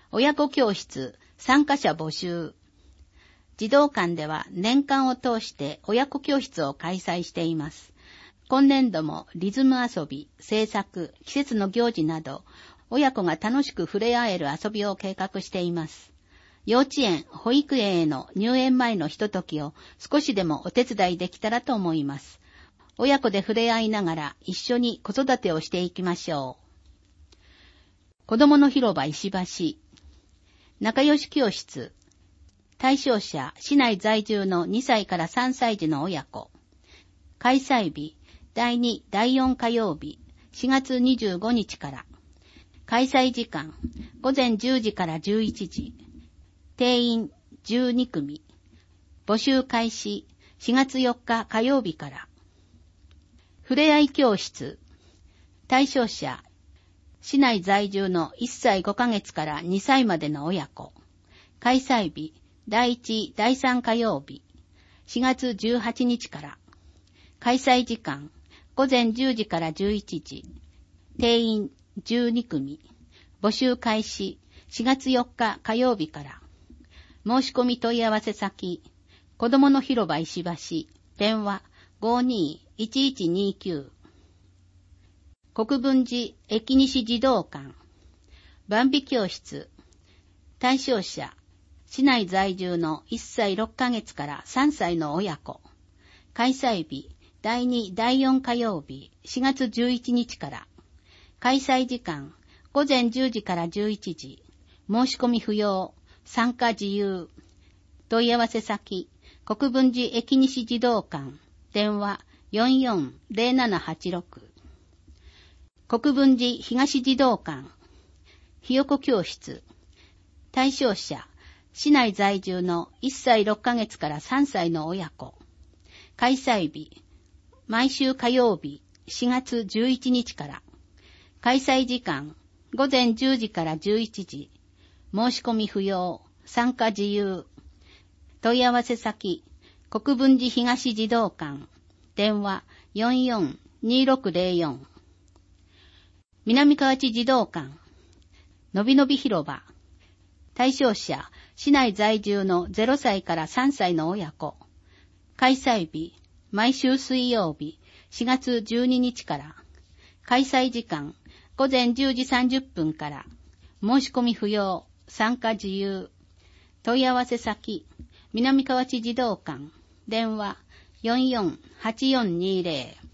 親子教室参加者募集。児童館では年間を通して親子教室を開催しています。今年度もリズム遊び、制作、季節の行事など、親子が楽しく触れ合える遊びを計画しています。幼稚園、保育園への入園前のひとときを少しでもお手伝いできたらと思います。親子で触れ合いながら一緒に子育てをしていきましょう。子どもの広場石橋。仲良し教室。対象者、市内在住の2歳から3歳児の親子。開催日、第2、第4火曜日、4月25日から。開催時間、午前10時から11時。定員12組。募集開始、4月4日火曜日から。ふれあい教室。対象者、市内在住の1歳5ヶ月から2歳までの親子。開催日、第1、第3火曜日、4月18日から。開催時間、午前10時から11時。定員12組。募集開始、4月4日火曜日から。申し込み問い合わせ先、子どもの広場石橋、電話 52-1129。国分寺駅西児童館。万美教室。対象者、市内在住の1歳6ヶ月から3歳の親子。開催日、第2、第4火曜日、4月11日から。開催時間、午前10時から11時。申し込み不要、参加自由。問い合わせ先、国分寺駅西児童館。電話 44-0786。国分寺東児童館。ひよこ教室。対象者、市内在住の1歳6ヶ月から3歳の親子。開催日、毎週火曜日、4月11日から。開催時間、午前10時から11時。申し込み不要、参加自由。問い合わせ先、国分寺東児童館。電話 44-2604。南河内児童館。のびのび広場。対象者、市内在住の0歳から3歳の親子。開催日、毎週水曜日、4月12日から。開催時間、午前10時30分から。申し込み不要、参加自由。問い合わせ先、南河内児童館。電話 44-8420。